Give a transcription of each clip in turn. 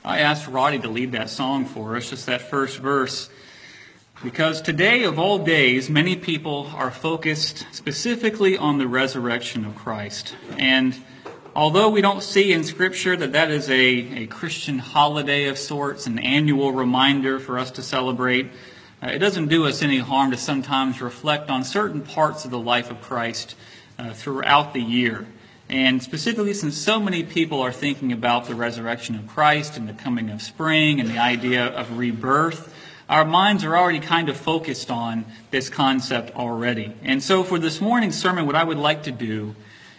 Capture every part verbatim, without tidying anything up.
I asked Roddy to lead that song for us, just that first verse, because today of all days, many people are focused specifically on the resurrection of Christ. And although we don't see in Scripture that that is a, a Christian holiday of sorts, an annual reminder for us to celebrate, uh, it doesn't do us any harm to sometimes reflect on certain parts of the life of Christ uh, throughout the year. And specifically, since so many people are thinking about the resurrection of Christ and the coming of spring and the idea of rebirth, our minds are already kind of focused on this concept already. And so for this morning's sermon, what I would like to do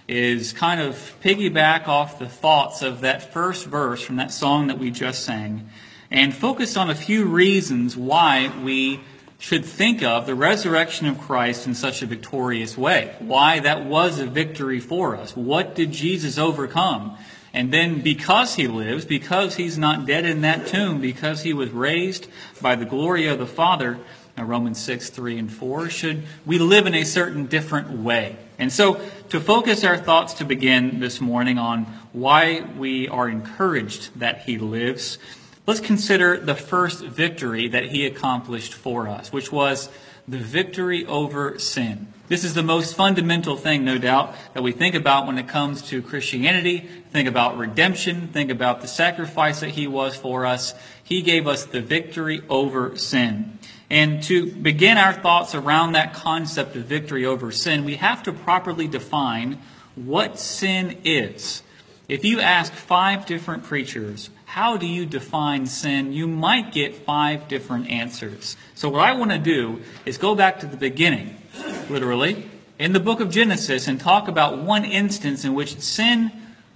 is kind of piggyback off the thoughts of that first verse from that song that we just sang and focus on a few reasons why we should think of the resurrection of Christ in such a victorious way. Why that was a victory for us. What did Jesus overcome? And then because he lives, because he's not dead in that tomb, because he was raised by the glory of the Father, Romans six, three and four, should we live in a certain different way? And so to focus our thoughts to begin this morning on why we are encouraged that he lives, let's consider the first victory that he accomplished for us, which was the victory over sin. This is the most fundamental thing, no doubt, that we think about when it comes to Christianity. Think about redemption. Think about the sacrifice that he was for us. He gave us the victory over sin. And to begin our thoughts around that concept of victory over sin, we have to properly define what sin is. If you ask five different preachers, how do you define sin? You might get five different answers. So what I want to do is go back to the beginning, literally, in the book of Genesis and talk about one instance in which sin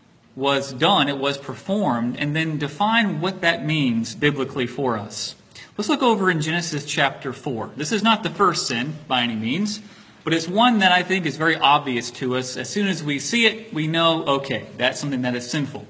was done, it was performed, and then define what that means biblically for us. Let's look over in Genesis chapter four. This is not the first sin by any means, but it's one that I think is very obvious to us. As soon as we see it, we know, okay, that's something that is sinful.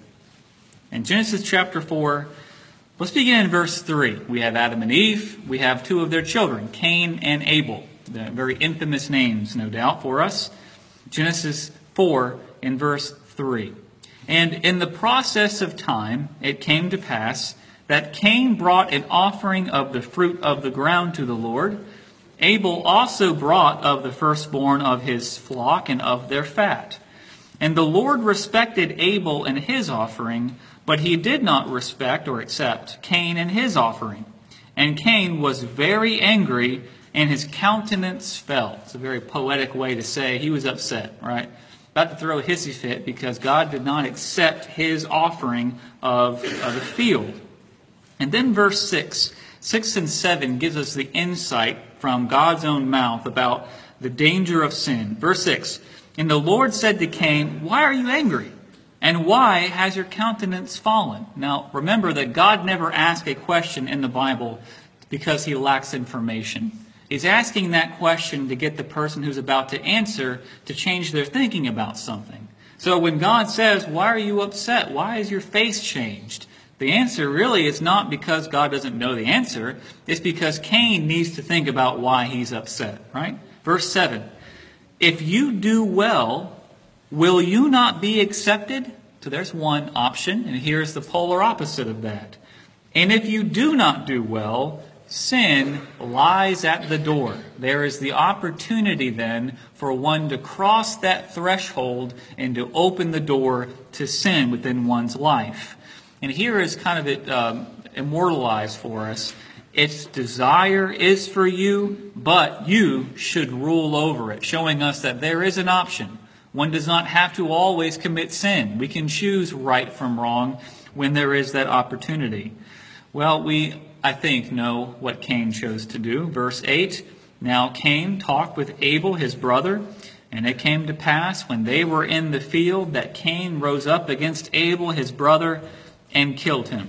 In Genesis chapter four, let's begin in verse three. We have Adam and Eve. We have two of their children, Cain and Abel. The very infamous names, no doubt, for us. Genesis four in verse three. And in the process of time, it came to pass that Cain brought an offering of the fruit of the ground to the Lord. Abel also brought of the firstborn of his flock and of their fat. And the Lord respected Abel and his offering, but he did not respect or accept Cain and his offering. And Cain was very angry, and his countenance fell. It's a very poetic way to say he was upset, right? About to throw a hissy fit because God did not accept his offering of, of the field. And then verse six, six and seven gives us the insight from God's own mouth about the danger of sin. Verse six, and the Lord said to Cain, why are you angry? And why has your countenance fallen? Now, remember that God never asked a question in the Bible because he lacks information. He's asking that question to get the person who's about to answer to change their thinking about something. So when God says, why are you upset? Why is your face changed? The answer really is not because God doesn't know the answer. It's because Cain needs to think about why he's upset, right? Verse seven, if you do well, will you not be accepted? So there's one option, and here's the polar opposite of that. And if you do not do well, sin lies at the door. There is the opportunity then for one to cross that threshold and to open the door to sin within one's life. And here is kind of it um, immortalized for us. Its desire is for you, but you should rule over it, showing us that there is an option. One does not have to always commit sin. We can choose right from wrong when there is that opportunity. Well, we, I think, know what Cain chose to do. Verse eight, now Cain talked with Abel his brother, and it came to pass when they were in the field that Cain rose up against Abel his brother and killed him.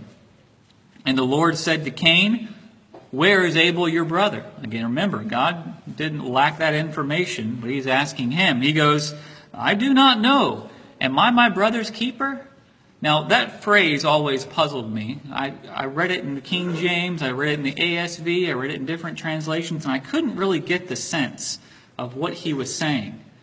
And the Lord said to Cain, where is Abel your brother? Again, remember, God didn't lack that information, but he's asking him. He goes, I do not know. Am I my brother's keeper? Now, that phrase always puzzled me. I, I read it in the King James, I read it in the A S V, I read it in different translations, and I couldn't really get the sense of what he was saying.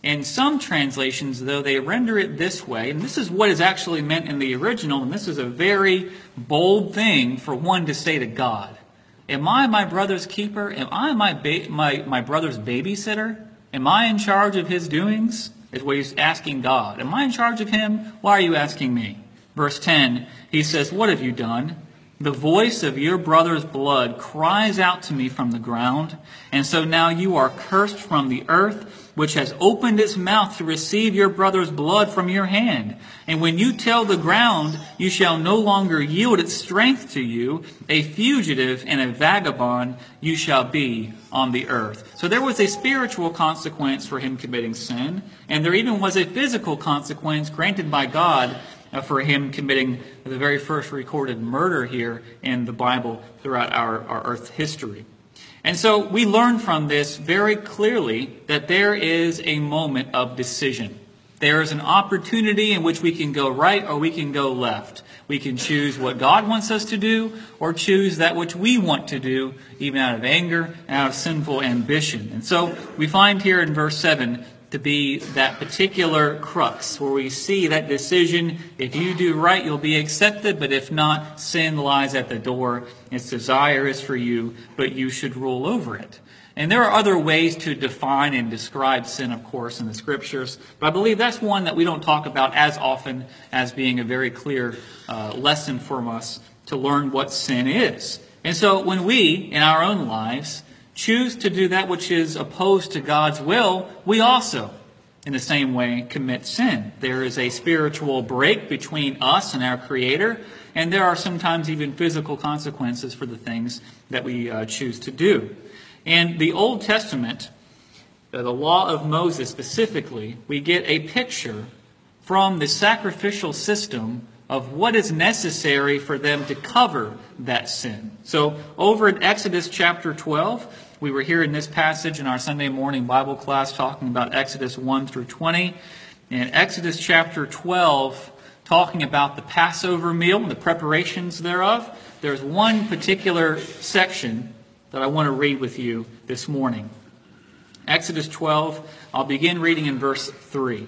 In some translations, though, they render it this way, and this is what is actually meant in the original, and this is a very bold thing for one to say to God. Am I my brother's keeper? Am I my, ba- my, my brother's babysitter? Am I in charge of his doings? Is what he's asking God. Am I in charge of him? Why are you asking me? Verse ten, he says, what have you done? The voice of your brother's blood cries out to me from the ground, and so now you are cursed from the earth, which has opened its mouth to receive your brother's blood from your hand. And when you tell the ground, you shall no longer yield its strength to you, a fugitive and a vagabond you shall be on the earth. So there was a spiritual consequence for him committing sin, and there even was a physical consequence granted by God for him committing the very first recorded murder here in the Bible throughout our, our earth history. And so we learn from this very clearly that there is a moment of decision. There is an opportunity in which we can go right or we can go left. We can choose what God wants us to do or choose that which we want to do, even out of anger and out of sinful ambition. And so we find here in verse seven to be that particular crux where we see that decision. If you do right, you'll be accepted, but if not, sin lies at the door. Its desire is for you, but you should rule over it. And there are other ways to define and describe sin, of course, in the Scriptures, but I believe that's one that we don't talk about as often as being a very clear uh, lesson for us to learn what sin is. And so when we, in our own lives, choose to do that which is opposed to God's will, we also, in the same way, commit sin. There is a spiritual break between us and our Creator, and there are sometimes even physical consequences for the things that we uh, choose to do. In the Old Testament, uh, the law of Moses specifically, we get a picture from the sacrificial system of what is necessary for them to cover that sin. So over in Exodus chapter twelve, we were here in this passage in our Sunday morning Bible class talking about Exodus one through twenty. In Exodus chapter twelve, talking about the Passover meal and the preparations thereof, there's one particular section that I want to read with you this morning. Exodus twelve, I'll begin reading in verse three.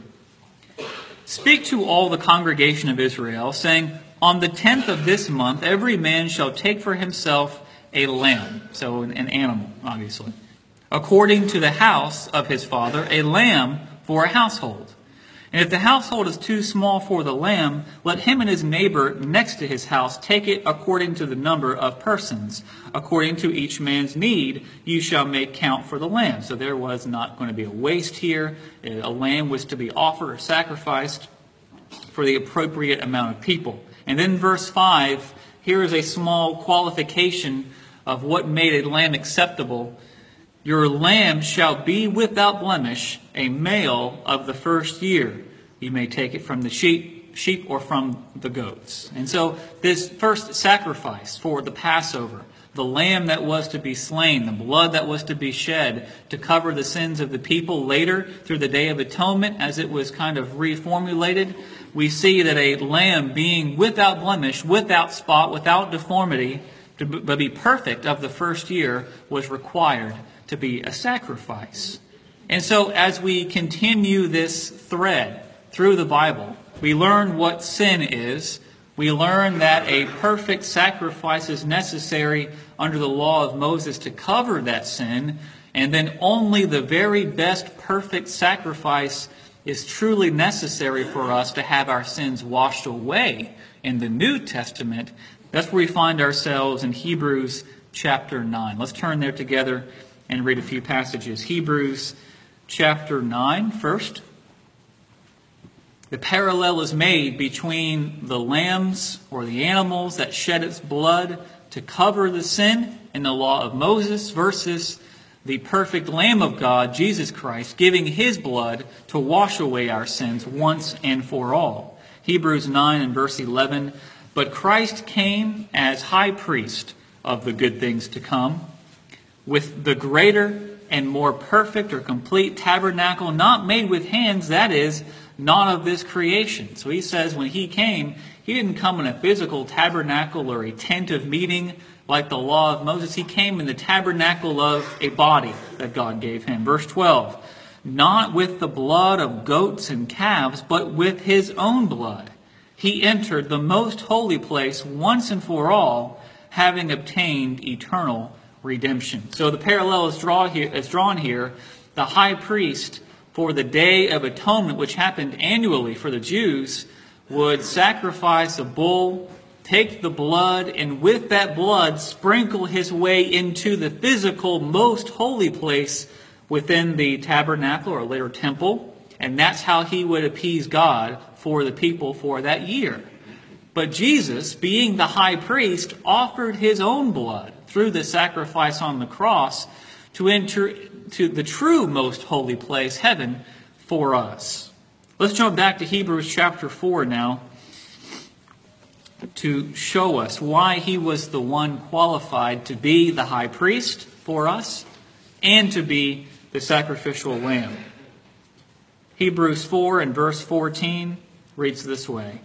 Speak to all the congregation of Israel, saying, on the tenth of this month, every man shall take for himself a lamb, so an animal, obviously, according to the house of his father, a lamb for a household. And if the household is too small for the lamb, let him and his neighbor next to his house take it according to the number of persons. According to each man's need, you shall make count for the lamb. So there was not going to be a waste here. A lamb was to be offered or sacrificed for the appropriate amount of people. And then verse five, here is a small qualification of what made a lamb acceptable. Your lamb shall be without blemish, a male of the first year. You may take it from the sheep, sheep or from the goats. And so this first sacrifice for the Passover, the lamb that was to be slain, the blood that was to be shed to cover the sins of the people later through the Day of Atonement as it was kind of reformulated, we see that a lamb being without blemish, without spot, without deformity, to be perfect of the first year was required to be a sacrifice. And so as we continue this thread through the Bible, we learn what sin is. We learn that a perfect sacrifice is necessary under the law of Moses to cover that sin. And then only the very best perfect sacrifice is truly necessary for us to have our sins washed away in the New Testament. That's where we find ourselves in Hebrews chapter nine. Let's turn there together and read a few passages. Hebrews chapter nine first. The parallel is made between the lambs or the animals that shed its blood to cover the sin in the law of Moses versus the perfect Lamb of God, Jesus Christ, giving his blood to wash away our sins once and for all. Hebrews nine and verse eleven. But Christ came as high priest of the good things to come, with the greater and more perfect or complete tabernacle, not made with hands, that is, not of this creation. So he says when he came, he didn't come in a physical tabernacle or a tent of meeting like the law of Moses. He came in the tabernacle of a body that God gave him. Verse twelve, not with the blood of goats and calves, but with his own blood. He entered the most holy place once and for all, having obtained eternal redemption. So the parallel is, draw here, is drawn here. The high priest for the Day of Atonement, which happened annually for the Jews, would sacrifice a bull, take the blood, and with that blood sprinkle his way into the physical most holy place within the tabernacle or later temple. And that's how he would appease God for the people for that year. But Jesus, being the high priest, offered his own blood through the sacrifice on the cross to enter to the true most holy place, heaven, for us. Let's jump back to Hebrews chapter four now to show us why he was the one qualified to be the high priest for us and to be the sacrificial lamb. Hebrews four and verse fourteen reads this way.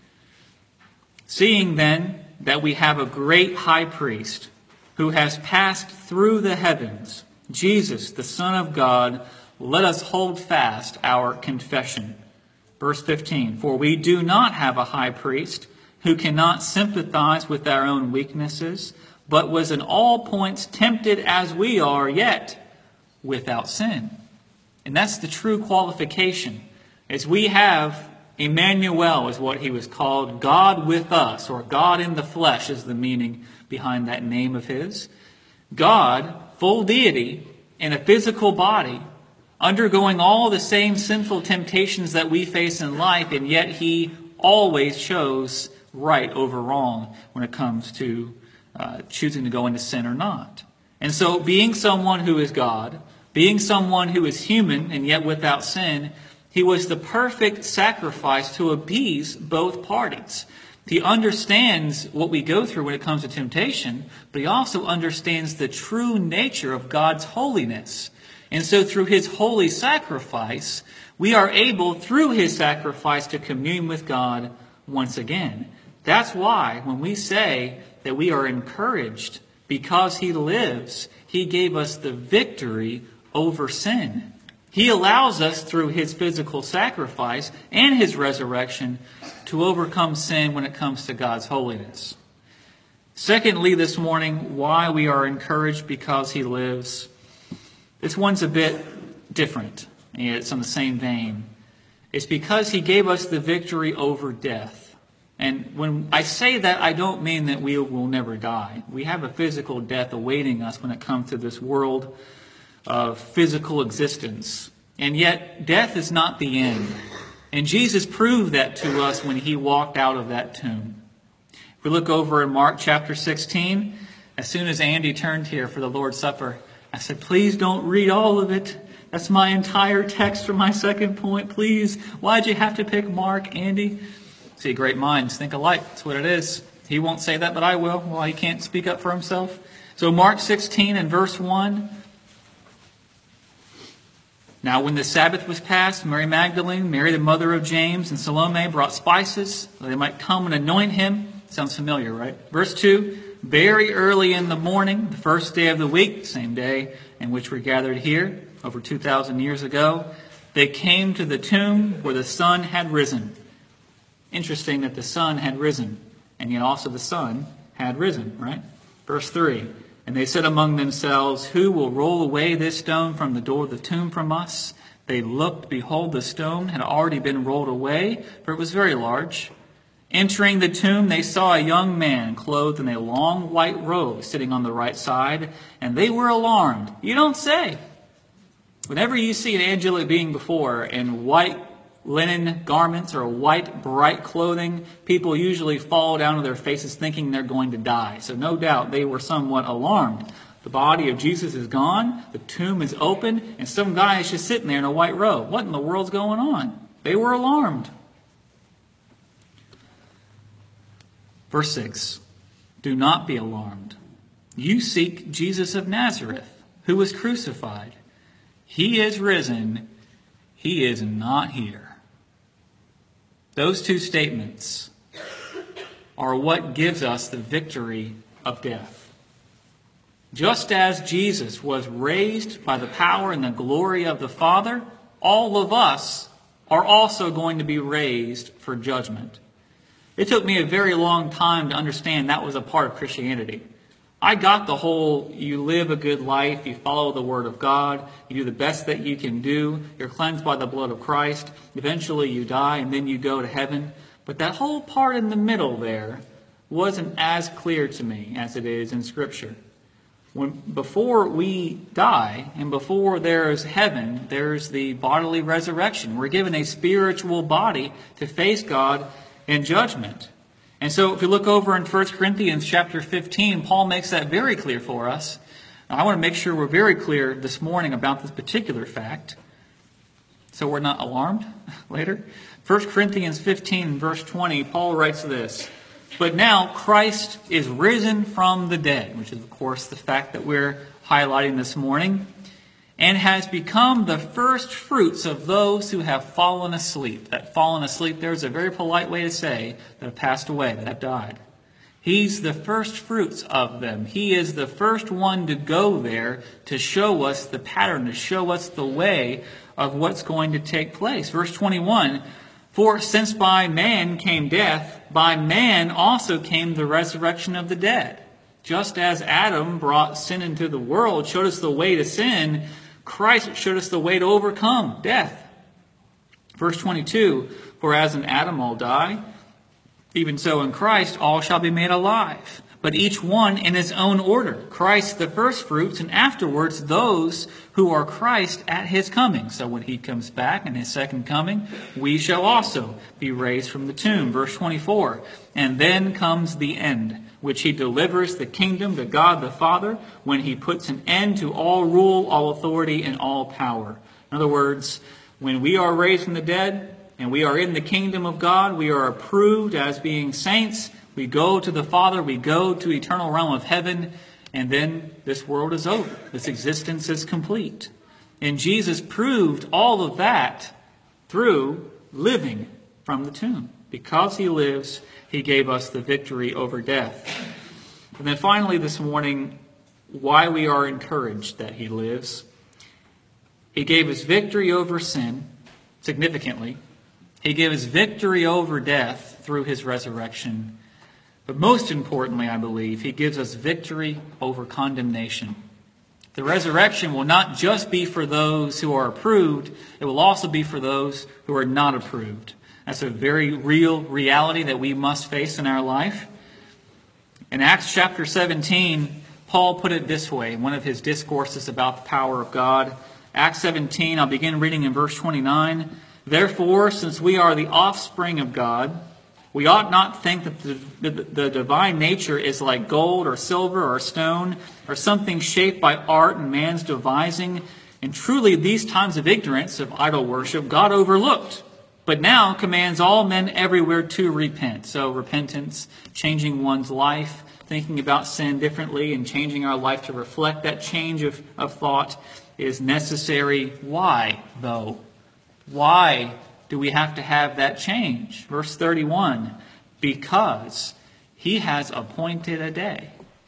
Seeing then that we have a great high priest who has passed through the heavens, Jesus, the Son of God, let us hold fast our confession. Verse fifteen, for we do not have a high priest who cannot sympathize with our own weaknesses, but was in all points tempted as we are, yet without sin. And that's the true qualification. As we have Emmanuel is what he was called, God with us, or God in the flesh is the meaning behind that name of his. God, full deity, in a physical body, undergoing all the same sinful temptations that we face in life, and yet he always chose right over wrong when it comes to uh, choosing to go into sin or not. And so being someone who is God, being someone who is human and yet without sin, he was the perfect sacrifice to appease both parties. He understands what we go through when it comes to temptation, but he also understands the true nature of God's holiness. And so through his holy sacrifice, we are able, through his sacrifice, to commune with God once again. That's why when we say that we are encouraged because he lives, he gave us the victory over sin. He allows us through his physical sacrifice and his resurrection to overcome sin when it comes to God's holiness. Secondly, this morning, why we are encouraged because he lives. This one's a bit different. It's on the same vein. It's because he gave us the victory over death. And when I say that, I don't mean that we will never die. We have a physical death awaiting us when it comes to this world of physical existence. And yet, death is not the end. And Jesus proved that to us when he walked out of that tomb. If we look over in Mark chapter sixteen, as soon as Andy turned here for the Lord's Supper, I said, please don't read all of it. That's my entire text for my second point. Please, why'd you have to pick Mark, Andy? See, great minds think alike. That's what it is. He won't say that, but I will. Well, he can't speak up for himself. So Mark sixteen and verse one. Now when the Sabbath was passed, Mary Magdalene, Mary the mother of James, and Salome brought spices that they might come and anoint him. Sounds familiar, right? Verse two, very early in the morning, the first day of the week, same day in which we gathered here, over two thousand years ago, they came to the tomb where the sun had risen. Interesting that the sun had risen, and yet also the sun had risen, right? Verse three, and they said among themselves, who will roll away this stone from the door of the tomb from us? They looked, behold, the stone had already been rolled away, for it was very large. Entering the tomb, they saw a young man clothed in a long white robe sitting on the right side, and they were alarmed. You don't say. Whenever you see an angelic being before in white linen garments or white, bright clothing, people usually fall down to their faces thinking they're going to die. So no doubt they were somewhat alarmed. The body of Jesus is gone, the tomb is open, and some guy is just sitting there in a white robe. What in the world's going on? They were alarmed. Verse six, do not be alarmed. You seek Jesus of Nazareth, who was crucified. He is risen. He is not here. Those two statements are what gives us the victory of death. Just as Jesus was raised by the power and the glory of the Father, all of us are also going to be raised for judgment. It took me a very long time to understand that was a part of Christianity. I got the whole, you live a good life, you follow the Word of God, you do the best that you can do, you're cleansed by the blood of Christ, eventually you die and then you go to heaven. But that whole part in the middle there wasn't as clear to me as it is in Scripture. When, before we die and before there is heaven, there's the bodily resurrection. We're given a spiritual body to face God in judgment. And so if you look over in First Corinthians chapter fifteen, Paul makes that very clear for us. Now, I want to make sure we're very clear this morning about this particular fact, so we're not alarmed later. First Corinthians fifteen, verse twenty, Paul writes this: "But now Christ is risen from the dead," which is, of course, the fact that we're highlighting this morning, "and has become the first fruits of those who have fallen asleep." That fallen asleep there is a very polite way to say that have passed away, that have died. He's the first fruits of them. He is the first one to go there to show us the pattern, to show us the way of what's going to take place. Verse twenty-one, "For since by man came death, by man also came the resurrection of the dead. Just as Adam brought sin into the world, showed us the way to sin, Christ showed us the way to overcome death." Verse twenty-two, "For as in Adam all die, even so in Christ all shall be made alive, but each one in his own order. Christ the first fruits, and afterwards those who are Christ at his coming." So when he comes back in his second coming, we shall also be raised from the tomb. Verse twenty-four, "And then comes the end, which he delivers the kingdom to God the Father, when he puts an end to all rule, all authority, and all power." In other words, when we are raised from the dead and we are in the kingdom of God, we are approved as being saints, we go to the Father, we go to eternal realm of heaven, and then this world is over. This existence is complete. And Jesus proved all of that through living from the tomb. Because he lives, he gave us the victory over death. And then finally this morning, why we are encouraged that he lives. He gave us victory over sin, significantly. He gave us victory over death through his resurrection. But most importantly, I believe, he gives us victory over condemnation. The resurrection will not just be for those who are approved, it will also be for those who are not approved. That's a very real reality that we must face in our life. In Acts chapter seventeen, Paul put it this way in one of his discourses about the power of God. Acts seventeen, I'll begin reading in verse twenty-nine. "Therefore, since we are the offspring of God, we ought not think that the, the, the divine nature is like gold or silver or stone or something shaped by art and man's devising. And truly these times of ignorance, of idol worship, God overlooked, but now commands all men everywhere to repent." So repentance, changing one's life, thinking about sin differently and changing our life to reflect that change of, of thought is necessary. Why, though? Why do we have to have that change? Verse thirty-one, "Because he has appointed a day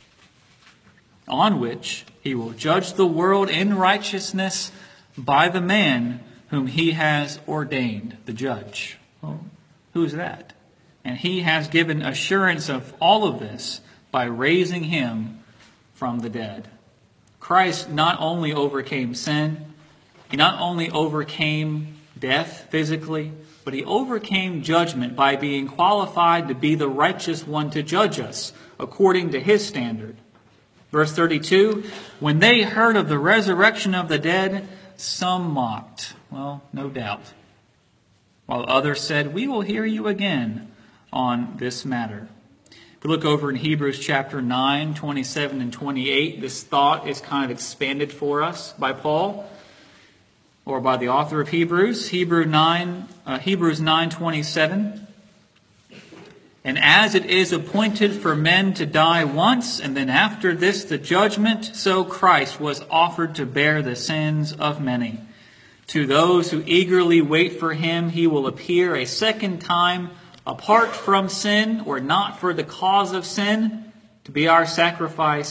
on which he will judge the world in righteousness by the man whom he has ordained," the judge. Well, who is that? "And he has given assurance of all of this by raising him from the dead." Christ not only overcame sin, he not only overcame death physically, but he overcame judgment by being qualified to be the righteous one to judge us according to his standard. Verse thirty-two, "When they heard of the resurrection of the dead, some mocked." Well, no doubt. While others said, "We will hear you again on this matter." If we look over in Hebrews chapter nine, twenty-seven and twenty-eight, this thought is kind of expanded for us by Paul, or by the author of Hebrews. Hebrew nine, uh, Hebrews nine twenty-seven. "And as it is appointed for men to die once, and then after this the judgment, so Christ was offered to bear the sins of many. To those who eagerly wait for him, he will appear a second time, apart from sin, or not for the cause of sin, to be our sacrifice,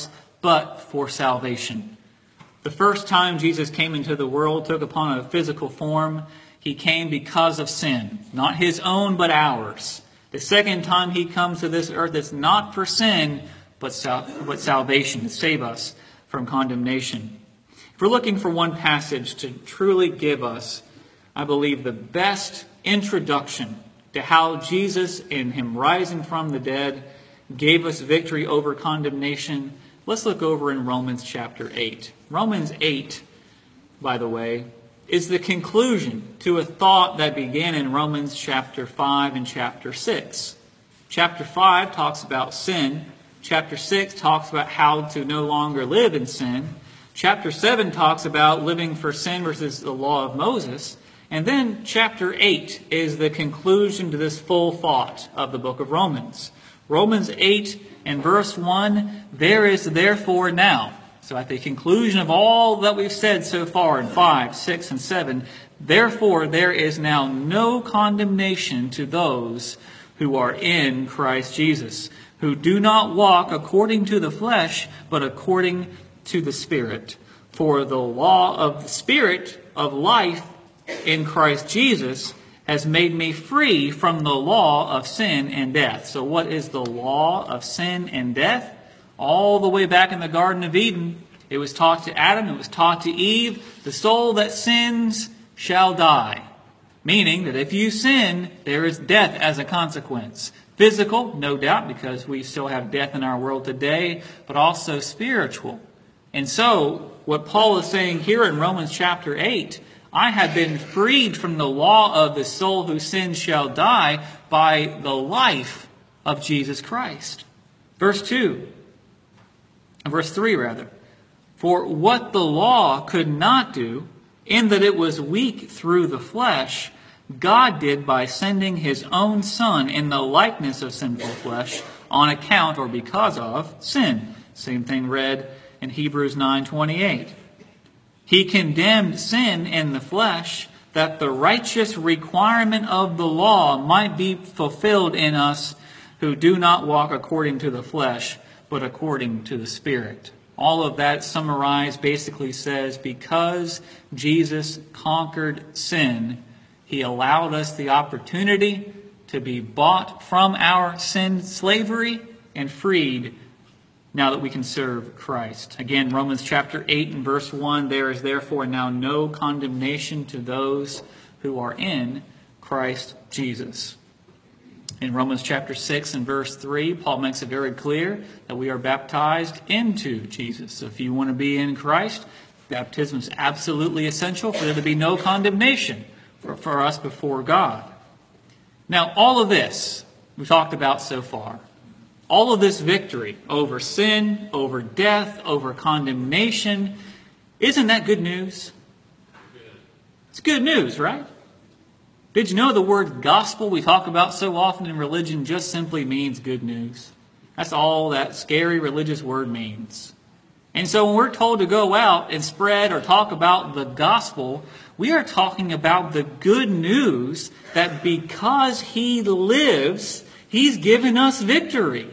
but for salvation. The first time Jesus came into the world, took upon a physical form, he came because of sin, not his own, but ours. The second time he comes to this earth, it's not for sin, but, sal- but salvation, to save us from condemnation. If we're looking for one passage to truly give us, I believe, the best introduction to how Jesus, in him rising from the dead, gave us victory over condemnation, let's look over in Romans chapter eight. Romans eight, by the way, is the conclusion to a thought that began in Romans chapter five and chapter six. Chapter five talks about sin. Chapter six talks about how to no longer live in sin. Chapter seven talks about living for sin versus the law of Moses. And then chapter eight is the conclusion to this full thought of the book of Romans. Romans eight and verse one, there is therefore now. So at the conclusion of all that we've said so far in five, six, and seven, therefore there is now no condemnation to those who are in Christ Jesus, who do not walk according to the flesh, but according to the Spirit. For the law of the Spirit of life in Christ Jesus has made me free from the law of sin and death. So what is the law of sin and death? All the way back in the Garden of Eden, it was taught to Adam, it was taught to Eve, the soul that sins shall die. Meaning that if you sin, there is death as a consequence. Physical, no doubt, because we still have death in our world today, but also spiritual. And so, what Paul is saying here in Romans chapter eight, I have been freed from the law of the soul whose sins shall die by the life of Jesus Christ. Verse two, verse three rather. For what the law could not do, in that it was weak through the flesh, God did by sending his own Son in the likeness of sinful flesh on account or because of sin. Same thing read in Hebrews nine twenty-eight. He condemned sin in the flesh that the righteous requirement of the law might be fulfilled in us who do not walk according to the flesh, but according to the Spirit. All of that summarized basically says, because Jesus conquered sin, he allowed us the opportunity to be bought from our sin slavery and freed now that we can serve Christ. Again, Romans chapter eight and verse one, there is therefore now no condemnation to those who are in Christ Jesus. In Romans chapter six and verse three, Paul makes it very clear that we are baptized into Jesus. So if you want to be in Christ, baptism is absolutely essential for there to be no condemnation for, for us before God. Now, all of this we've talked about so far, all of this victory over sin, over death, over condemnation, isn't that good news? It's good news, right? Did you know the word gospel we talk about so often in religion just simply means good news? That's all that scary religious word means. And so when we're told to go out and spread or talk about the gospel, we are talking about the good news that because he lives, he's given us victory.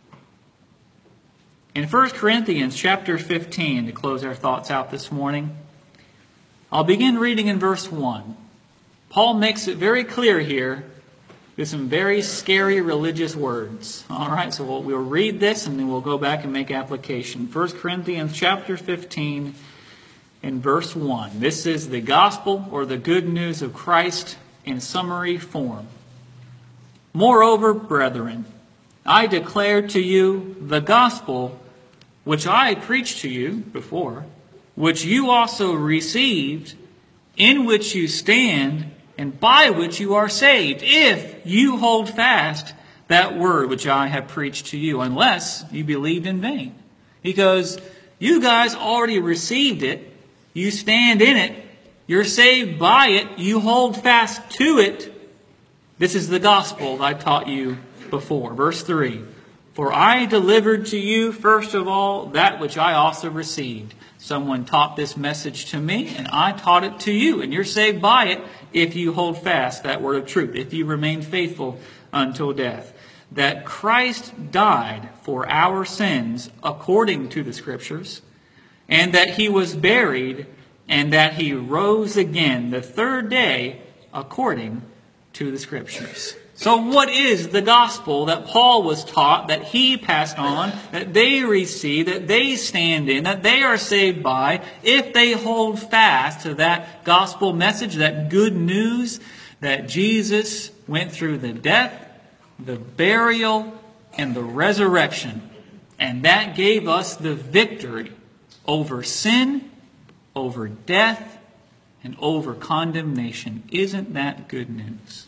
In First Corinthians chapter fifteen, to close our thoughts out this morning, I'll begin reading in verse one. Paul makes it very clear here with some very scary religious words. All right, so we'll, we'll read this and then we'll go back and make application. First Corinthians chapter fifteen and verse one. This is the gospel or the good news of Christ in summary form. Moreover, brethren, I declare to you the gospel which I preached to you before, which you also received, in which you stand, and by which you are saved, if you hold fast that word which I have preached to you, unless you believed in vain. Because you guys already received it, you stand in it, you're saved by it, you hold fast to it. This is the gospel that I taught you before. Verse three. For I delivered to you first of all that which I also received. Someone taught this message to me, and I taught it to you. And you're saved by it if you hold fast that word of truth, if you remain faithful until death. that Christ died for our sins according to the Scriptures, and that he was buried, and that he rose again the third day according to the Scriptures. So what is the gospel that Paul was taught, that he passed on, that they receive, that they stand in, that they are saved by, if they hold fast to that gospel message, that good news that Jesus went through the death, the burial, and the resurrection. And that gave us the victory over sin, over death, and over condemnation. Isn't that good news?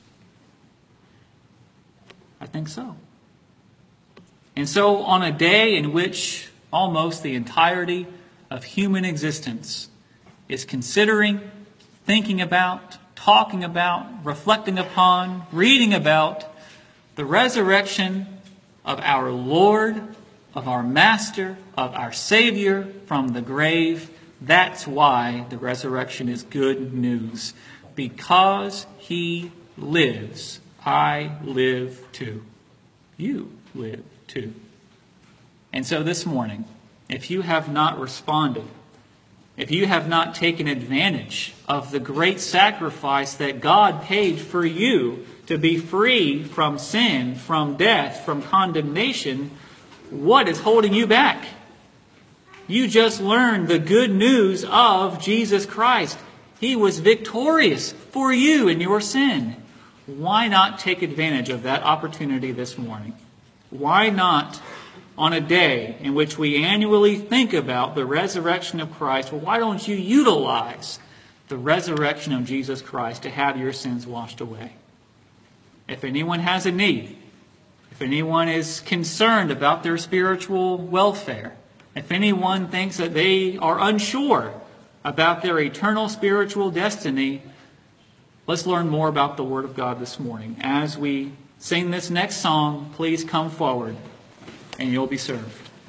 I think so. And so on a day in which almost the entirety of human existence is considering, thinking about, talking about, reflecting upon, reading about the resurrection of our Lord, of our Master, of our Savior from the grave, that's why the resurrection is good news. Because he lives, I live too. You live too. And so this morning, if you have not responded, if you have not taken advantage of the great sacrifice that God paid for you to be free from sin, from death, from condemnation, what is holding you back? You just learned the good news of Jesus Christ. He was victorious for you in your sin. Why not take advantage of that opportunity this morning? Why not, on a day in which we annually think about the resurrection of Christ, well, why don't you utilize the resurrection of Jesus Christ to have your sins washed away? If anyone has a need, if anyone is concerned about their spiritual welfare, if anyone thinks that they are unsure about their eternal spiritual destiny, let's learn more about the Word of God this morning. As we sing this next song, please come forward and you'll be served.